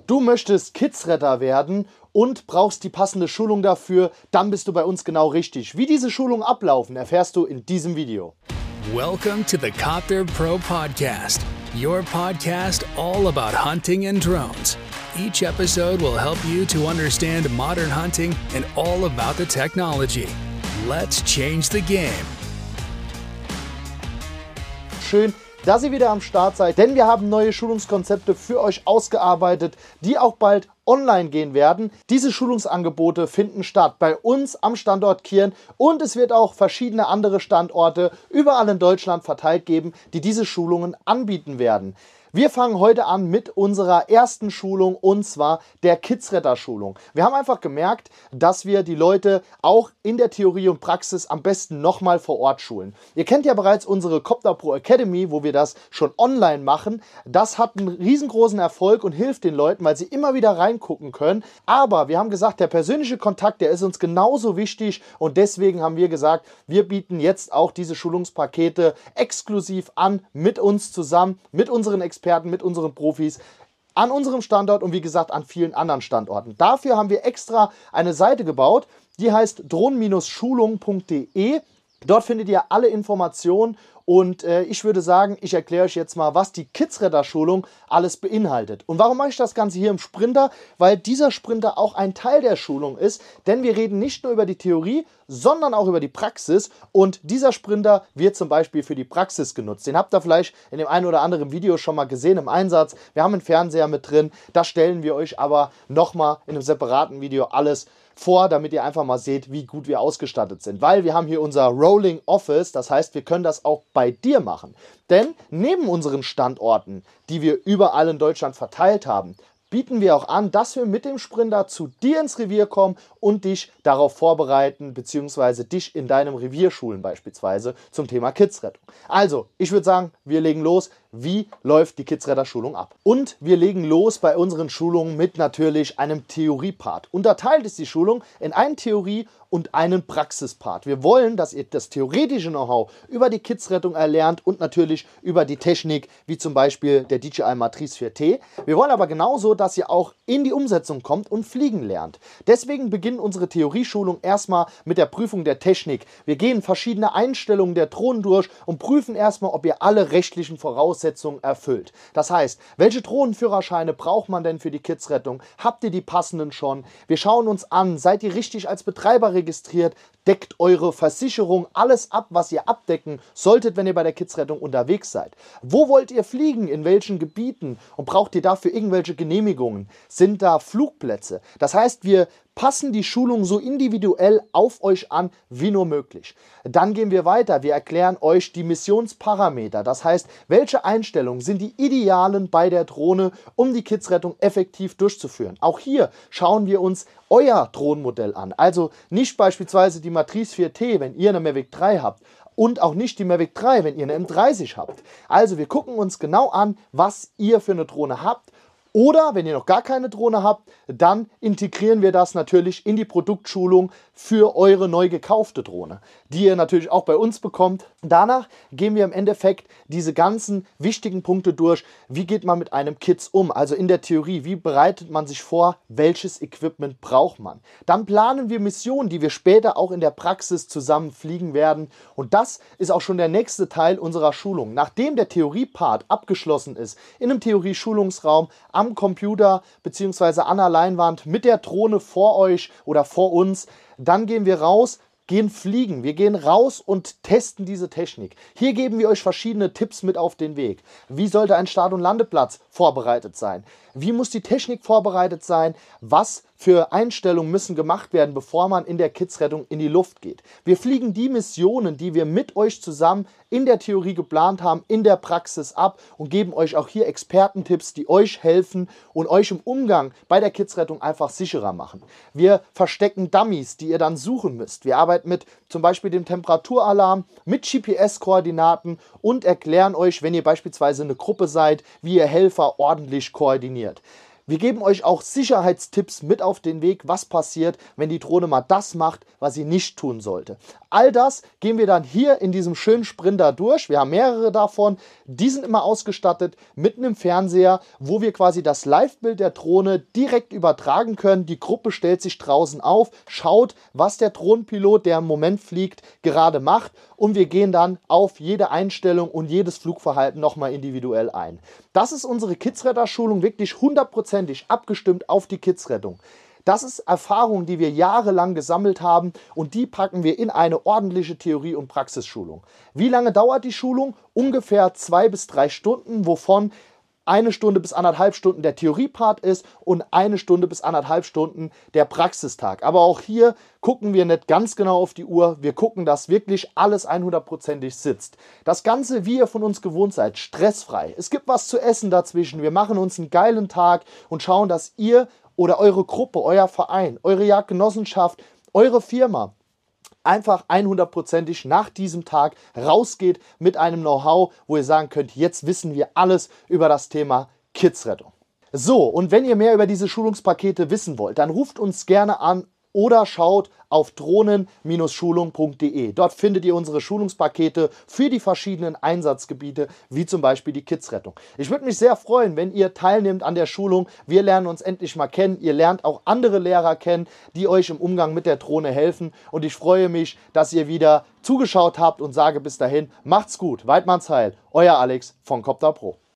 Du möchtest Kidsretter werden und brauchst die passende Schulung dafür, dann bist du bei uns genau richtig. Wie diese Schulungen ablaufen, erfährst du in diesem Video. Welcome to the Copter Pro Podcast, your podcast all about hunting and drones. Each episode will help you to understand modern hunting and all about the technology. Let's change the game. Schön, dass ihr wieder am Start seid, denn wir haben neue Schulungskonzepte für euch ausgearbeitet, die auch bald online gehen werden. Diese Schulungsangebote finden statt bei uns am Standort Kirn und es wird auch verschiedene andere Standorte überall in Deutschland verteilt geben, die diese Schulungen anbieten werden. Wir fangen heute an mit unserer ersten Schulung und zwar der Kidsretter-Schulung. Wir haben einfach gemerkt, dass wir die Leute auch in der Theorie und Praxis am besten nochmal vor Ort schulen. Ihr kennt ja bereits unsere Copter Pro Academy, wo wir das schon online machen. Das hat einen riesengroßen Erfolg und hilft den Leuten, weil sie immer wieder reingucken können. Aber wir haben gesagt, der persönliche Kontakt, der ist uns genauso wichtig und deswegen haben wir gesagt, wir bieten jetzt auch diese Schulungspakete exklusiv an, mit uns zusammen, mit unseren Experten, mit unseren Profis an unserem Standort und wie gesagt an vielen anderen Standorten. Dafür haben wir extra eine Seite gebaut, die heißt drohnen-schulung.de. Dort findet ihr alle Informationen und ich würde sagen, ich erkläre euch jetzt mal, was die Kidsretter-Schulung alles beinhaltet. Und warum mache ich das Ganze hier im Sprinter? Weil dieser Sprinter auch ein Teil der Schulung ist, denn wir reden nicht nur über die Theorie, sondern auch über die Praxis und dieser Sprinter wird zum Beispiel für die Praxis genutzt. Den habt ihr vielleicht in dem einen oder anderen Video schon mal gesehen im Einsatz. Wir haben einen Fernseher mit drin, da stellen wir euch aber nochmal in einem separaten Video alles vor, damit ihr einfach mal seht, wie gut wir ausgestattet sind. Weil wir haben hier unser Rolling Office, das heißt, wir können das auch bei dir machen. Denn neben unseren Standorten, die wir überall in Deutschland verteilt haben, bieten wir auch an, dass wir mit dem Sprinter zu dir ins Revier kommen und dich darauf vorbereiten, beziehungsweise dich in deinem Revier schulen beispielsweise zum Thema Kidsrettung. Also, ich würde sagen, wir legen los. Wie läuft die Kidsretter-Schulung ab? Und wir legen los bei unseren Schulungen mit natürlich einem Theorie-Part. Unterteilt ist die Schulung in einen Theorie- und einen Praxispart. Wir wollen, dass ihr das theoretische Know-how über die Kidsrettung erlernt und natürlich über die Technik, wie zum Beispiel der DJI Matrice 4T. Wir wollen aber genauso, dass ihr auch in die Umsetzung kommt und fliegen lernt. Deswegen beginnt unsere Theorieschulung erstmal mit der Prüfung der Technik. Wir gehen verschiedene Einstellungen der Drohnen durch und prüfen erstmal, ob ihr alle rechtlichen Voraussetzungen erfüllt. Das heißt, welche Drohnenführerscheine braucht man denn für die Kidsrettung? Habt ihr die passenden schon? Wir schauen uns an, seid ihr richtig als Betreiber registriert? Deckt eure Versicherung alles ab, was ihr abdecken solltet, wenn ihr bei der Kidsrettung unterwegs seid? Wo wollt ihr fliegen? In welchen Gebieten? Und braucht ihr dafür irgendwelche Genehmigungen? Sind da Flugplätze? Das heißt, wir passen die Schulung so individuell auf euch an, wie nur möglich. Dann gehen wir weiter. Wir erklären euch die Missionsparameter. Das heißt, welche Einstellungen sind die idealen bei der Drohne, um die Kidsrettung effektiv durchzuführen. Auch hier schauen wir uns euer Drohnenmodell an. Also nicht beispielsweise die Matrice 4T, wenn ihr eine Mavic 3 habt. Und auch nicht die Mavic 3, wenn ihr eine M30 habt. Also wir gucken uns genau an, was ihr für eine Drohne habt. Oder, wenn ihr noch gar keine Drohne habt, dann integrieren wir das natürlich in die Produktschulung für eure neu gekaufte Drohne, die ihr natürlich auch bei uns bekommt. Danach gehen wir im Endeffekt diese ganzen wichtigen Punkte durch. Wie geht man mit einem Kids um? Also in der Theorie, wie bereitet man sich vor? Welches Equipment braucht man? Dann planen wir Missionen, die wir später auch in der Praxis zusammen fliegen werden. Und das ist auch schon der nächste Teil unserer Schulung. Nachdem der Theorie-Part abgeschlossen ist, in einem Theorie-Schulungsraum, am Computer bzw. an der Leinwand mit der Drohne vor euch oder vor uns, dann gehen wir raus, gehen fliegen. Wir gehen raus und testen diese Technik. Hier geben wir euch verschiedene Tipps mit auf den Weg. Wie sollte ein Start- und Landeplatz vorbereitet sein? Wie muss die Technik vorbereitet sein? Was für Einstellungen müssen gemacht werden, bevor man in der Kidsrettung in die Luft geht? Wir fliegen die Missionen, die wir mit euch zusammen in der Theorie geplant haben, in der Praxis ab und geben euch auch hier Expertentipps, die euch helfen und euch im Umgang bei der Kidsrettung einfach sicherer machen. Wir verstecken Dummies, die ihr dann suchen müsst. Wir arbeiten mit zum Beispiel dem Temperaturalarm, mit GPS-Koordinaten und erklären euch, wenn ihr beispielsweise eine Gruppe seid, wie ihr Helfer ordentlich koordiniert. Wir geben euch auch Sicherheitstipps mit auf den Weg, was passiert, wenn die Drohne mal das macht, was sie nicht tun sollte. All das gehen wir dann hier in diesem schönen Sprinter durch. Wir haben mehrere davon. Die sind immer ausgestattet mit einem Fernseher, wo wir quasi das Live-Bild der Drohne direkt übertragen können. Die Gruppe stellt sich draußen auf, schaut, was der Drohnenpilot, der im Moment fliegt, gerade macht. Und wir gehen dann auf jede Einstellung und jedes Flugverhalten nochmal individuell ein. Das ist unsere Kidsretter-Schulung, wirklich 100%ig abgestimmt auf die Kidsrettung. Das ist Erfahrung, die wir jahrelang gesammelt haben und die packen wir in eine ordentliche Theorie- und Praxisschulung. Wie lange dauert die Schulung? Ungefähr 2 bis 3 Stunden, wovon 1 Stunde bis 1,5 Stunden der Theoriepart ist und 1 Stunde bis 1,5 Stunden der Praxistag. Aber auch hier gucken wir nicht ganz genau auf die Uhr. Wir gucken, dass wirklich alles 100%ig sitzt. Das Ganze, wie ihr von uns gewohnt seid, stressfrei. Es gibt was zu essen dazwischen. Wir machen uns einen geilen Tag und schauen, dass ihr oder eure Gruppe, euer Verein, eure Jagdgenossenschaft, eure Firma einfach 100%ig nach diesem Tag rausgeht mit einem Know-how, wo ihr sagen könnt, jetzt wissen wir alles über das Thema Kidsrettung. So, und wenn ihr mehr über diese Schulungspakete wissen wollt, dann ruft uns gerne an oder schaut auf drohnen-schulung.de. Dort findet ihr unsere Schulungspakete für die verschiedenen Einsatzgebiete, wie zum Beispiel die Kidsrettung. Ich würde mich sehr freuen, wenn ihr teilnehmt an der Schulung. Wir lernen uns endlich mal kennen. Ihr lernt auch andere Lehrer kennen, die euch im Umgang mit der Drohne helfen. Und ich freue mich, dass ihr wieder zugeschaut habt und sage bis dahin, macht's gut, Weidmanns Heil, euer Alex von Copter Pro.